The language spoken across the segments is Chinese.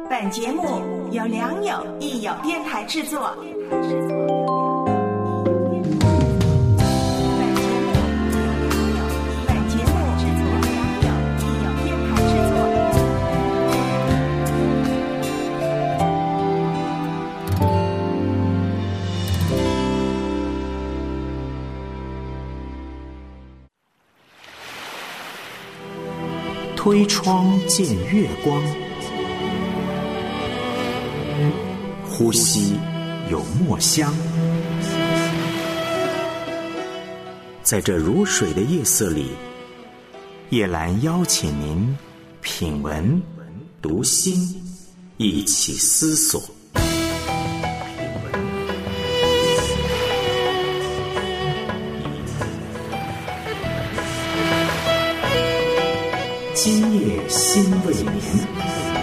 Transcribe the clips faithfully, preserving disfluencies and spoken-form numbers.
本节目由良友益友电台制作。本节目由良友益友电台制作。 推窗见月光，呼吸有墨香。在这如水的夜色里，叶兰邀请您品文读心，一起思索。今夜心未眠。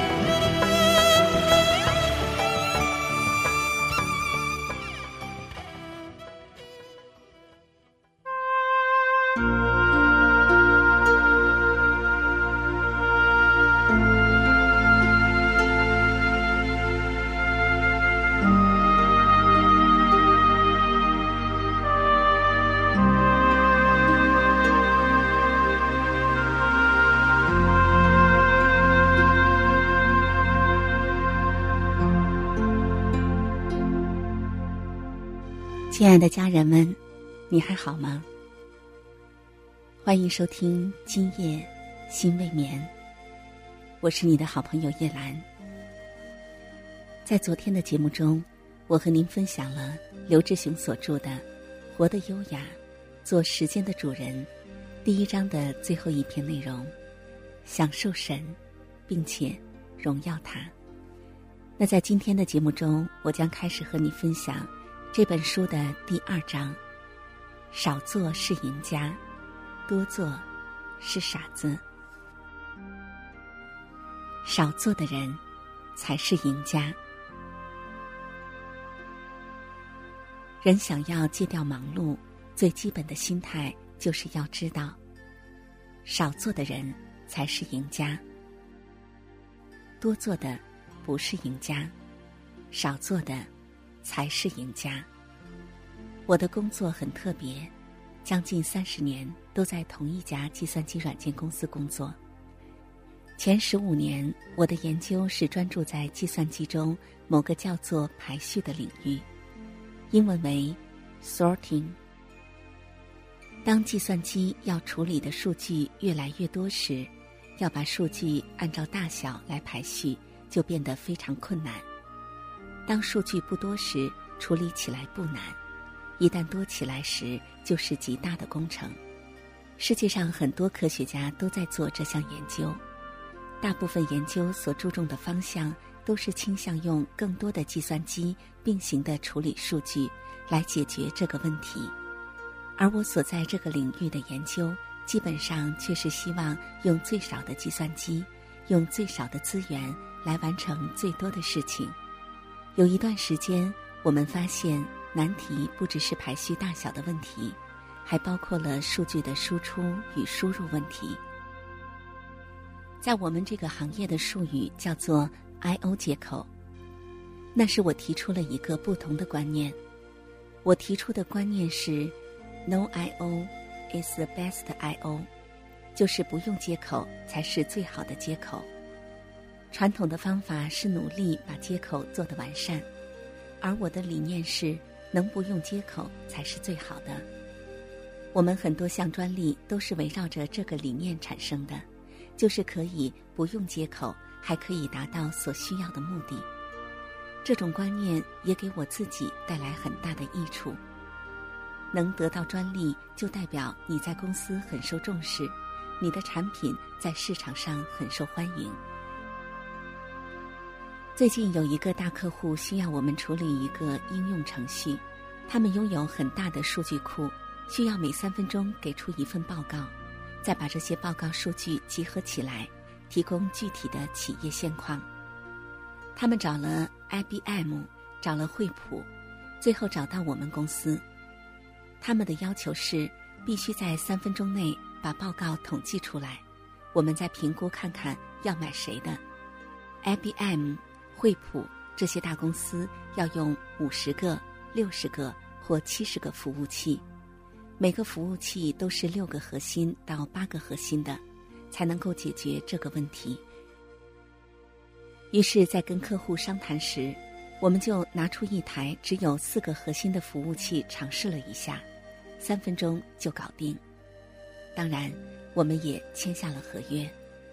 亲爱的家人们，你还好吗？欢迎收听今夜心未眠，我是你的好朋友叶兰。在昨天的节目中，我和您分享了刘志雄所著的《活得优雅，做时间的主人》第一章的最后一篇内容，享受神，并且荣耀他。那在今天的节目中，我将开始和你分享这本书的第二章，少做是赢家，多做是傻子。少做的人才是赢家。人想要戒掉忙碌，最基本的心态就是要知道，少做的人才是赢家，多做的不是赢家，少做的才是赢家。我的工作很特别，将近三十年都在同一家计算机软件公司工作。前十五年，我的研究是专注在计算机中某个叫做排序的领域，英文为 sorting。当计算机要处理的数据越来越多时，要把数据按照大小来排序，就变得非常困难。当数据不多时，处理起来不难；一旦多起来时，就是极大的工程。世界上很多科学家都在做这项研究，大部分研究所注重的方向都是倾向用更多的计算机并行地处理数据来解决这个问题。而我所在这个领域的研究，基本上却是希望用最少的计算机，用最少的资源来完成最多的事情。有一段时间，我们发现难题不只是排序大小的问题，还包括了数据的输出与输入问题。在我们这个行业的术语叫做 I O 接口。那是我提出了一个不同的观念。我提出的观念是 No I O is the best I O， 就是不用接口才是最好的接口。传统的方法是努力把接口做得完善，而我的理念是能不用接口才是最好的。我们很多项专利都是围绕着这个理念产生的，就是可以不用接口，还可以达到所需要的目的。这种观念也给我自己带来很大的益处。能得到专利，就代表你在公司很受重视，你的产品在市场上很受欢迎。最近有一个大客户需要我们处理一个应用程序，他们拥有很大的数据库，需要每三分钟给出一份报告，再把这些报告数据集合起来，提供具体的企业现况。他们找了 I B M， 找了惠普，最后找到我们公司。他们的要求是必须在三分钟内把报告统计出来，我们再评估看看要买谁的。I B M 惠普这些大公司要用五十个、六十个或七十个服务器，每个服务器都是六个核心到八个核心的，才能够解决这个问题。于是在跟客户商谈时，我们就拿出一台只有四个核心的服务器尝试了一下，三分钟就搞定。当然，我们也签下了合约。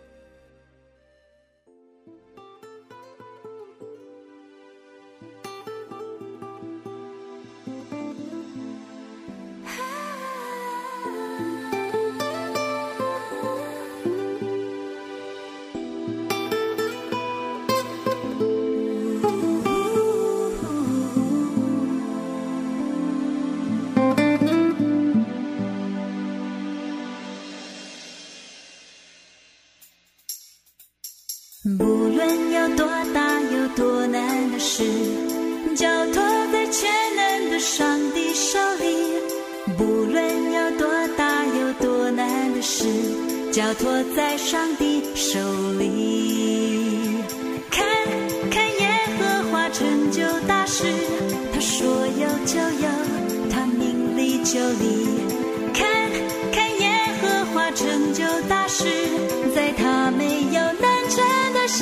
不论有多大有多难的事，交托在全能的上帝手里。不论有多大有多难的事，交托在上帝手里。看看耶和华成就大事，他说有就有，他命立就立。看看耶和华成就大事，在他没有难成的事。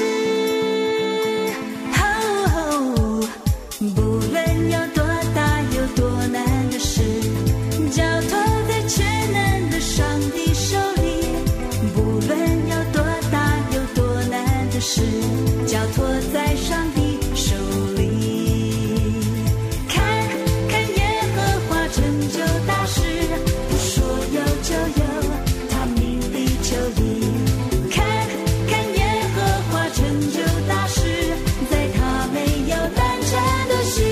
哦，不论有多大有多难的事，交托在全能的上帝手里。不论有多大有多难的事，交托在上帝手里。看看耶和华成就大事，他说有就有，他命立就立。看看耶和华成就大事，在他没有难成的事。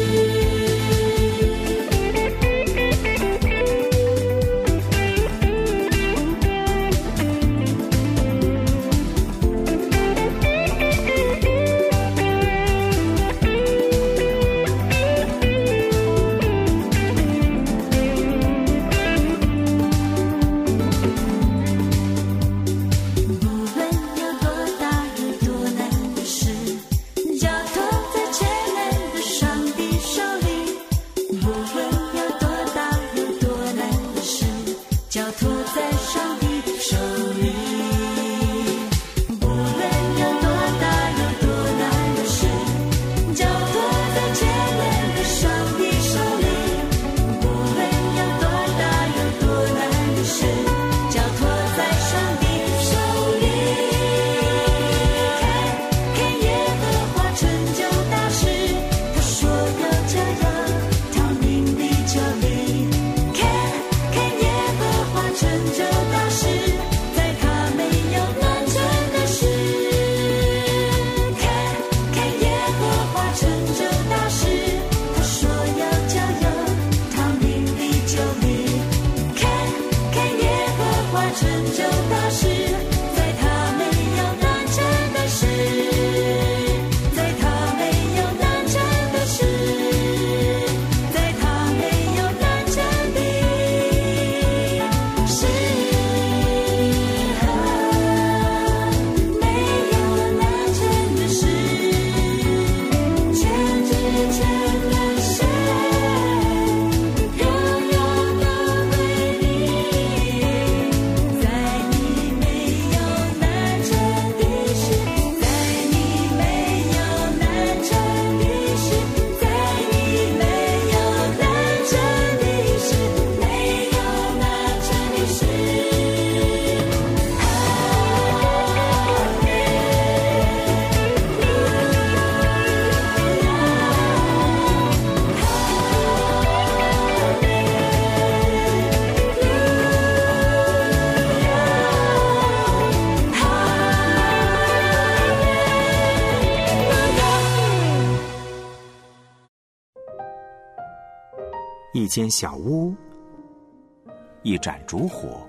一间小屋，一盏烛火，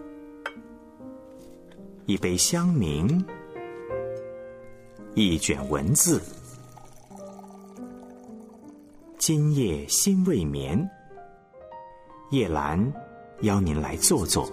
一杯香茗，一卷文字。今夜心未眠，叶兰邀您来坐坐。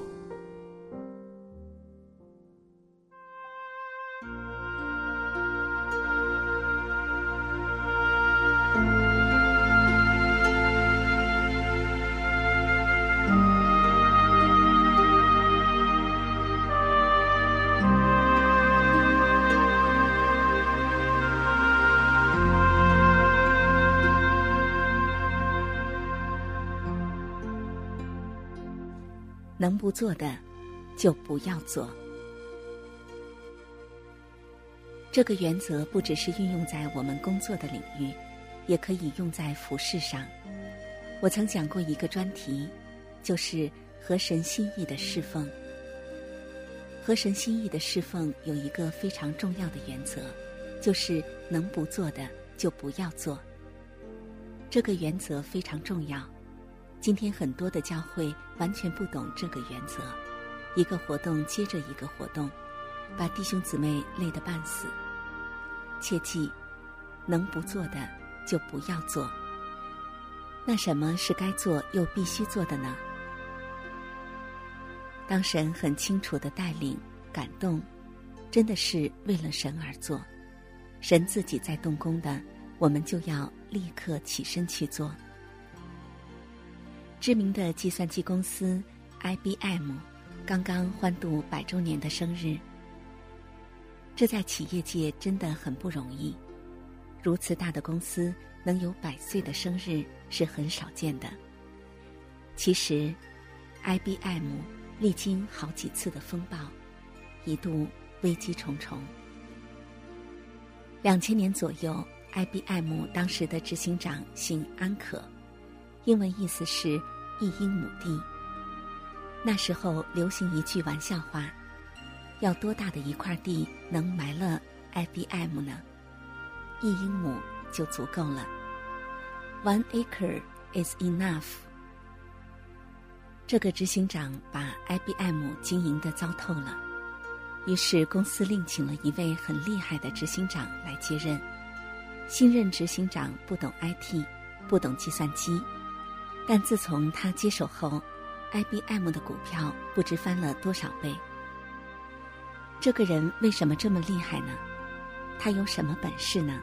能不做的就不要做。这个原则不只是运用在我们工作的领域，也可以用在服事上。我曾讲过一个专题，就是合神心意的侍奉。合神心意的侍奉有一个非常重要的原则，就是能不做的就不要做。这个原则非常重要，今天很多的教会完全不懂这个原则，一个活动接着一个活动，把弟兄姊妹累得半死。切记，能不做的就不要做。那什么是该做又必须做的呢？当神很清楚地带领、感动，真的是为了神而做，神自己在动工的，我们就要立刻起身去做。知名的计算机公司 I B M 刚刚欢度百周年的生日，这在企业界真的很不容易。如此大的公司能有百岁的生日是很少见的。其实 I B M 历经好几次的风暴，一度危机重重。两千年左右 I B M 当时的执行长姓安可，英文意思是一英亩地。那时候流行一句玩笑话，要多大的一块地能埋了 I B M 呢？一英亩就足够了。One acre is enough。这个执行长把 I B M 经营得糟透了，于是公司另请了一位很厉害的执行长来接任。新任执行长不懂 I T， 不懂计算机，但自从他接手后， I B M 的股票不知翻了多少倍。这个人为什么这么厉害呢？他有什么本事呢？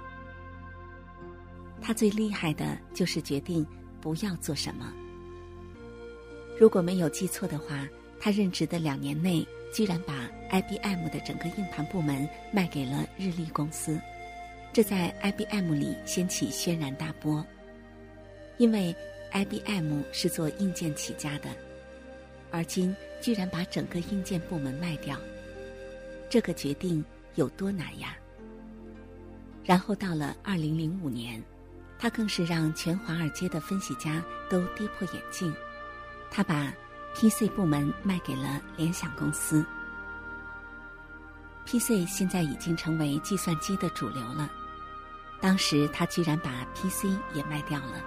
他最厉害的就是决定不要做什么。如果没有记错的话，他任职的两年内居然把 I B M 的整个硬盘部门卖给了日立公司，这在 I B M 里掀起轩然大波。因为 I B M 是做硬件起家的，而今居然把整个硬件部门卖掉，这个决定有多难呀？然后到了二零零五年，他更是让全华尔街的分析家都跌破眼镜，他把 P C 部门卖给了联想公司。P C 现在已经成为计算机的主流了，当时他居然把 P C 也卖掉了。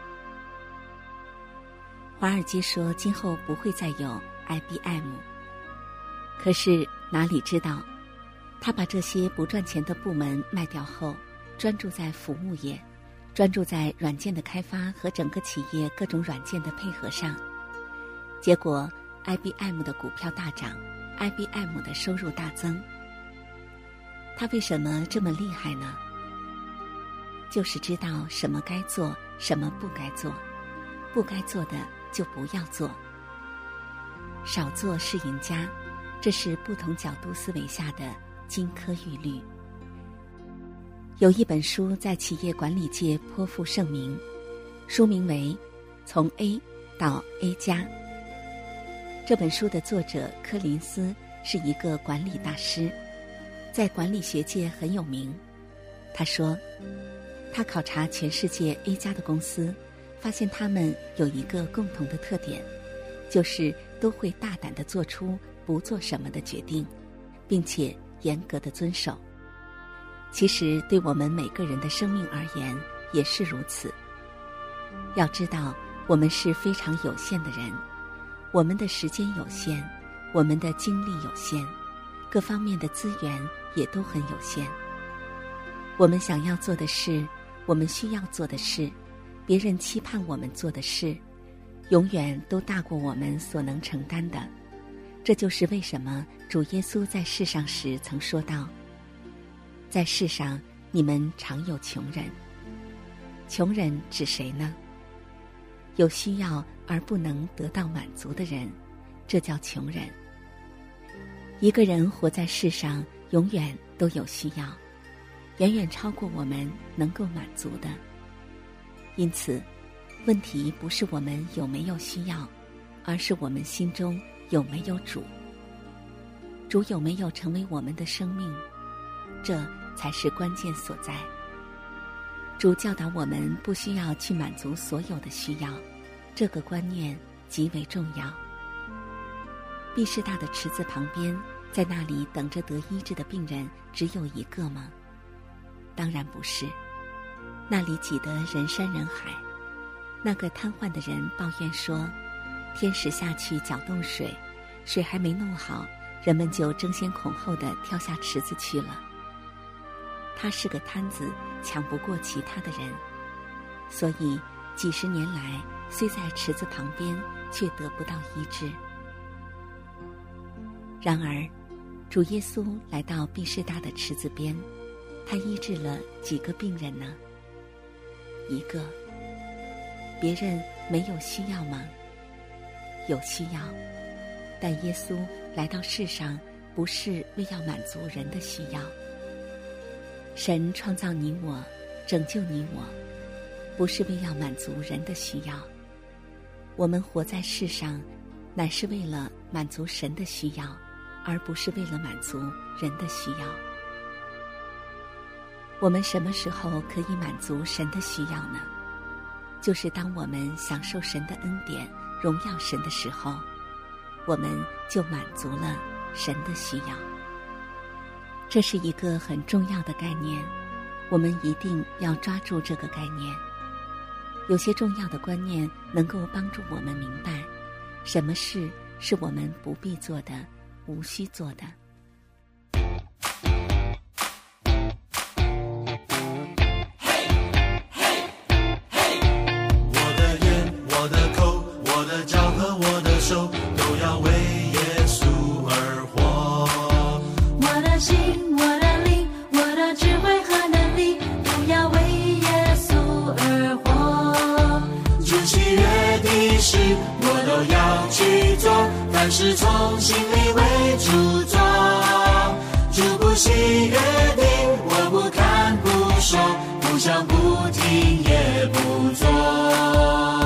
华尔街说今后不会再有 I B M， 可是哪里知道，他把这些不赚钱的部门卖掉后，专注在服务业，专注在软件的开发和整个企业各种软件的配合上。结果 I B M 的股票大涨， I B M 的收入大增。他为什么这么厉害呢？就是知道什么该做，什么不该做，不该做的就不要做。少做是赢家，这是不同角度思维下的金科玉律。有一本书在企业管理界颇负盛名，书名为《从 A 到 A 加》。这本书的作者柯林斯是一个管理大师，在管理学界很有名。他说，他考察全世界 A 加的公司，发现他们有一个共同的特点，就是都会大胆地做出不做什么的决定，并且严格地遵守。其实对我们每个人的生命而言也是如此。要知道，我们是非常有限的人，我们的时间有限，我们的精力有限，各方面的资源也都很有限。我们想要做的事，我们需要做的事，别人期盼我们做的事，永远都大过我们所能承担的。这就是为什么主耶稣在世上时曾说道，在世上你们常有穷人。穷人指谁呢？有需要而不能得到满足的人，这叫穷人。一个人活在世上，永远都有需要，远远超过我们能够满足的。因此，问题不是我们有没有需要， 而是我们心中有没有主。主有没有成为我们的生命，这才是关键所在。主教导我们不需要去满足所有的需要，这个观念极为重要。毕士大的池子旁边，在那里等着得医治的病人只有一个吗？当然不是，那里挤得人山人海。那个瘫痪的人抱怨说，天使下去搅动水，水还没弄好，人们就争先恐后地跳下池子去了。他是个瘫子，抢不过其他的人，所以几十年来虽在池子旁边，却得不到医治。然而主耶稣来到毕士大的池子边，他医治了几个病人呢？一个。别人没有需要吗？有需要，但耶稣来到世上不是为要满足人的需要。神创造你我，拯救你我，不是为要满足人的需要。我们活在世上，乃是为了满足神的需要，而不是为了满足人的需要。我们什么时候可以满足神的需要呢？就是当我们享受神的恩典，荣耀神的时候，我们就满足了神的需要。这是一个很重要的概念，我们一定要抓住这个概念。有些重要的观念能够帮助我们明白，什么事是我们不必做的，无需做的。 都要为耶稣而活， 我的心，我的灵，我的智慧和能力，都要为耶稣而活。 主喜悦的事，我都要去做，凡事从心里为主做。主不喜悦的，我不看不说，不想不听也不做。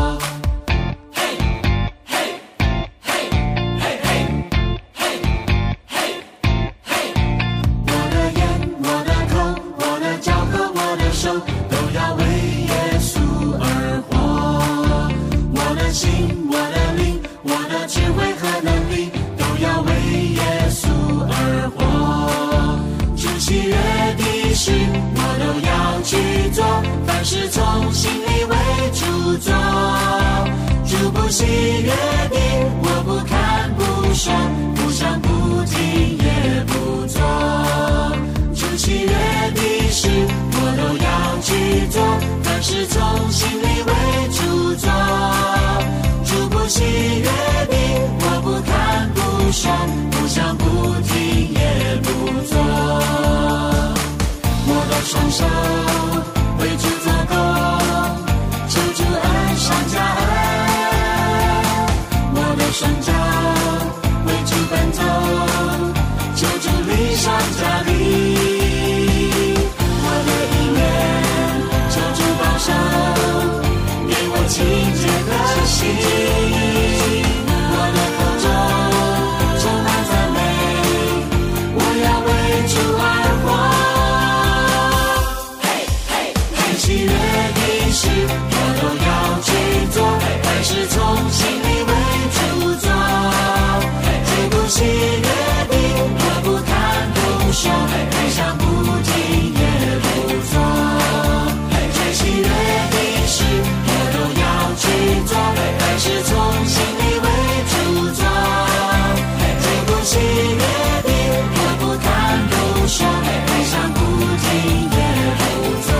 是从心里为主做，主不喜悦的，我不看不说，不想不听也不做。主喜悦的事，我都要去做，凡是从心里为主做。主不喜悦的，我不看不说，不想不听也不做。我的双手为主做工，求主恩上加恩。我的双脚为主奔走，求主力上加力。我的意念求主保守，给我清洁的心。我的口中充满赞美，我要为主而活。喜悦的事，我都要去做，凡事从心里为主做。主不喜悦的，我不看不说，不想不听也不做。最喜悦的事，我都要去做，凡事从心里为主做。主不喜悦的，我不看不说，不想不听也不做。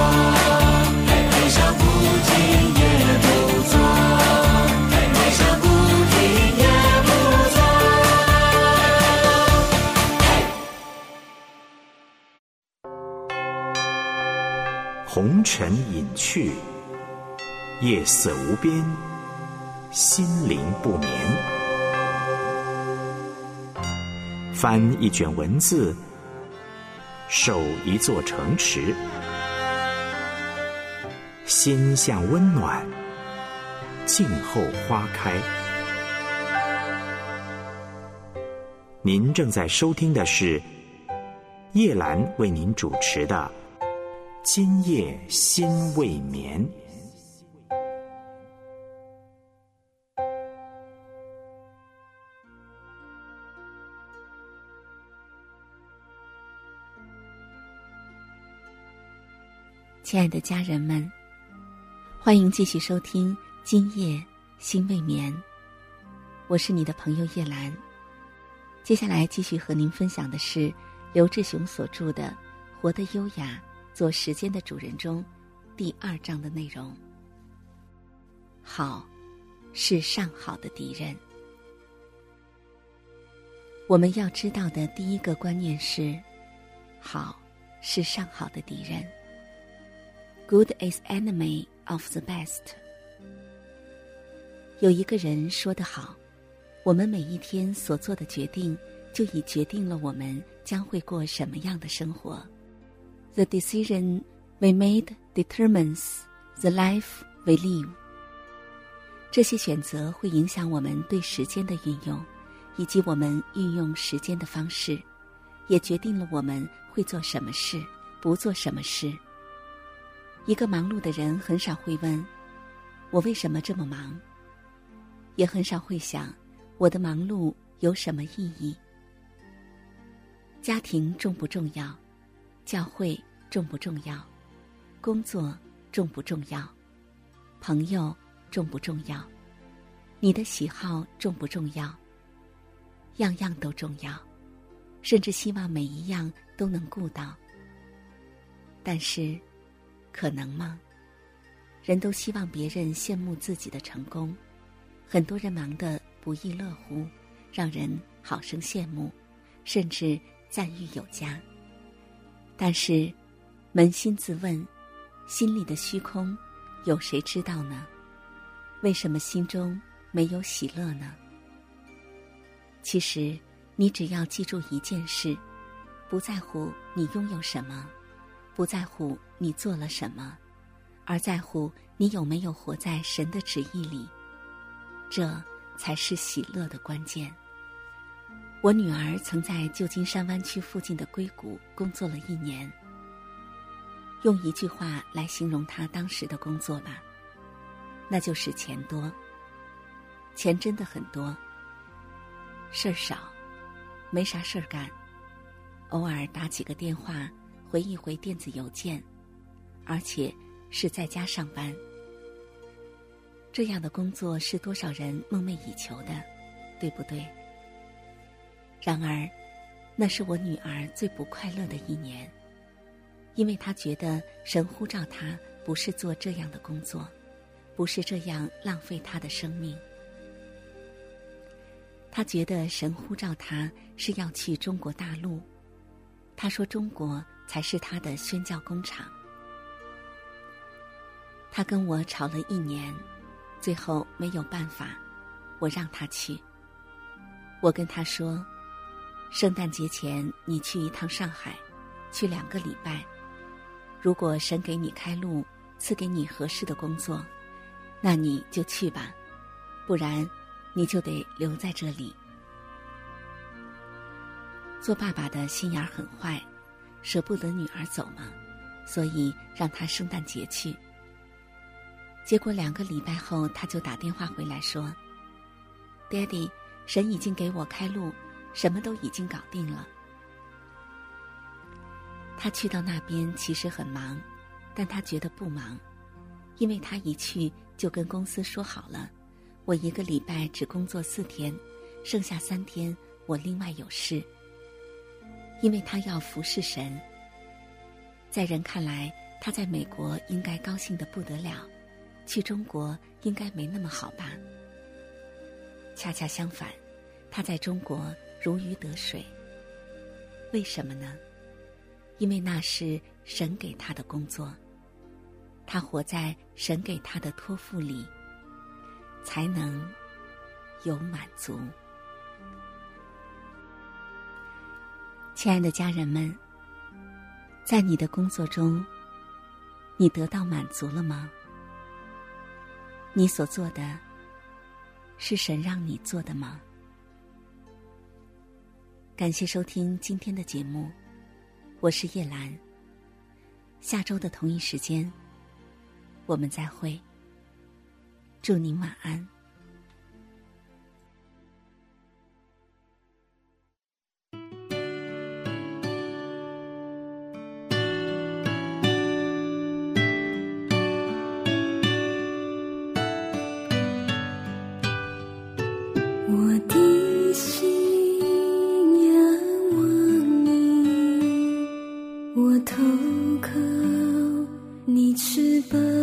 红尘隐去，夜色无边，心灵不眠。翻一卷文字，守一座城池，心向温暖，静候花开。 您正在收听的是叶兰为您主持的《今夜心未眠》。 亲爱的家人们，欢迎继续收听《今夜心未眠》，我是你的朋友叶兰。接下来继续和您分享的是刘志雄所著的《活得优雅，做时间的主人》中第二章的内容。好，是上好的敌人。我们要知道的第一个观念是，好是上好的敌人。Good is enemy of the best。 有一个人说得好，我们每一天所做的决定就已决定了我们将会过什么样的生活。 The decision we made determines the life we live。 这些选择会影响我们对时间的运用，以及我们运用时间的方式，也决定了我们会做什么事，不做什么事。一个忙碌的人很少会问，我为什么这么忙？也很少会想，我的忙碌有什么意义？家庭重不重要？教会重不重要？工作重不重要？朋友重不重要？你的喜好重不重要？样样都重要，甚至希望每一样都能顾到。但是可能吗？人都希望别人羡慕自己的成功，很多人忙得不亦乐乎，让人好生羡慕，甚至赞誉有加。但是扪心自问，心里的虚空有谁知道呢？为什么心中没有喜乐呢？其实你只要记住一件事，不在乎你拥有什么，不在乎你做了什么，而在乎你有没有活在神的旨意里，这才是喜乐的关键。我女儿曾在旧金山湾区附近的硅谷工作了一年，用一句话来形容她当时的工作吧，那就是钱多。钱真的很多，事儿少，没啥事儿干，偶尔打几个电话，回一回电子邮件，而且是在家上班。这样的工作是多少人梦寐以求的，对不对？然而那是我女儿最不快乐的一年，因为她觉得神呼召她不是做这样的工作，不是这样浪费她的生命。她觉得神呼召她是要去中国大陆，她说中国才是她的宣教工厂。她跟我吵了一年，最后没有办法，我让她去。我跟她说，圣诞节前你去一趟上海，去两个礼拜，如果神给你开路，赐给你合适的工作，那你就去吧，不然你就得留在这里。做爸爸的心眼很坏，舍不得女儿走嘛，所以让她圣诞节去。结果两个礼拜后，她就打电话回来说， Daddy， 神已经给我开路，什么都已经搞定了。她去到那边其实很忙，但她觉得不忙，因为她一去就跟公司说好了，我一个礼拜只工作四天，剩下三天我另外有事。因为她要服侍神，在人看来，她在美国应该高兴得不得了，去中国应该没那么好吧。恰恰相反，她在中国如鱼得水。为什么呢？因为那是神给她的工作，她活在神给她的托付里，才能有满足。亲爱的家人们，在你的工作中，你得到满足了吗？你所做的是神让你做的吗？ 感谢收听今天的节目，我是叶兰。下周的同一时间，我们再会。祝您晚安。 我的心仰望你，我投靠你翅膀。